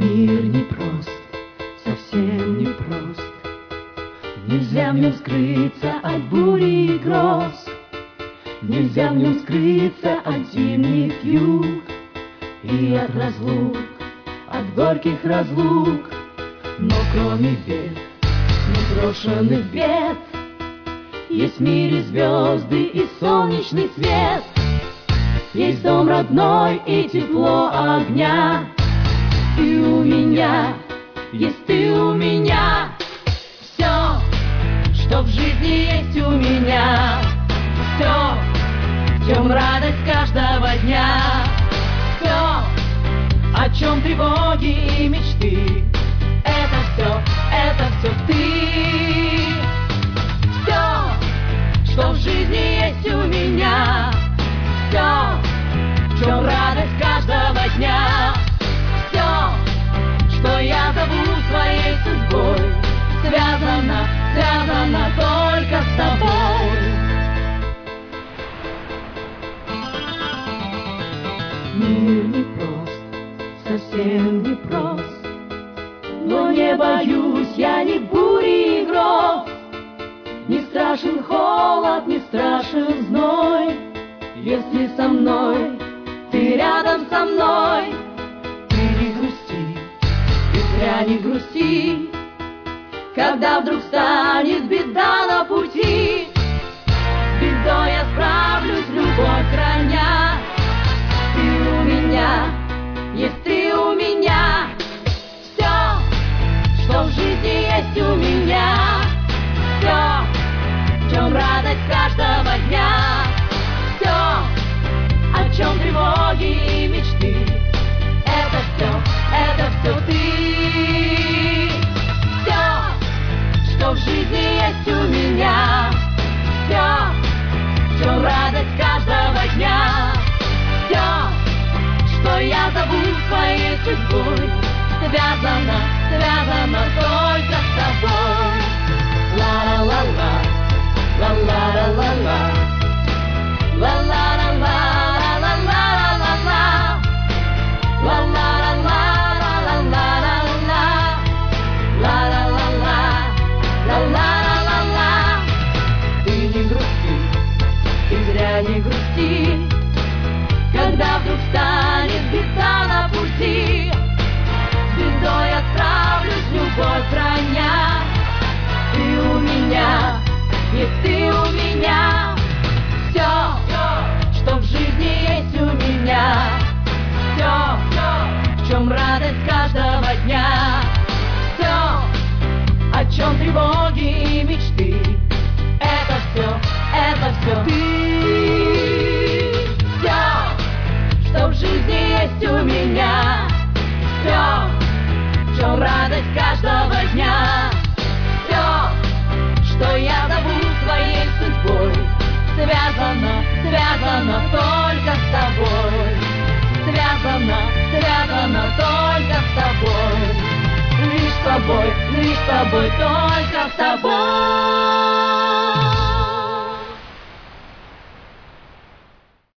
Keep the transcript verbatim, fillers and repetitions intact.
Мир непрост, совсем непрост. Нельзя в нем скрыться от бури и гроз. Нельзя в нем скрыться от зимних юг и от разлук, от горьких разлук. Но кроме бед, непрошенных бед, есть в мире звезды и солнечный свет. Есть дом родной и тепло огня. И у меня есть ты у меня. Все, что в жизни есть у меня. Все, в чем радость каждого дня. Все, о чем тревоги и мечты. Это все, это все ты. Все, что в жизни есть у меня. Все, в чем радость каждого дня. Все, что я зову своей судьбой, связано, связано только с тобой. Мир непрост, совсем непрост. Но не боюсь я ни бури и гроз. Не страшен холод, не страшен зной. Если со мной, ты рядом со мной. Ты не грусти, ты зря не грусти. Когда вдруг станет беда на пути, с бедой я справлюсь, любовь храня. Ты у меня, есть ты у меня. Все, что в жизни есть у меня. Все, в чем радость каждого дня. Все, о чем тревоги и мечты. Это все, это все ты. Все, что в жизни есть у меня. Все, в чем радость каждого дня. Все, что я зову своей судьбой, связано, связано только с тобой. Ла-ла-ла-ла, ла-ла-ла-ла-ла. La la la la la la la la la la la la la la la la la la la. Ты не грусти, ты зря не грусти. Когда вдруг станет беда на пути, с бедой я справлюсь, любовь храня. Ты у меня, есть ты у меня. Все, что в жизни есть у меня. Все, в чем радость каждого дня. Все, о чем тревоги и мечты. Это все, это все ты. Все, что в жизни есть у меня. Все, в чем радость каждого дня. Все, что я зову своей судьбой, связано, связано только с тобой. Связано, связано только с тобой. Лишь с тобой, лишь с тобой, только с тобой.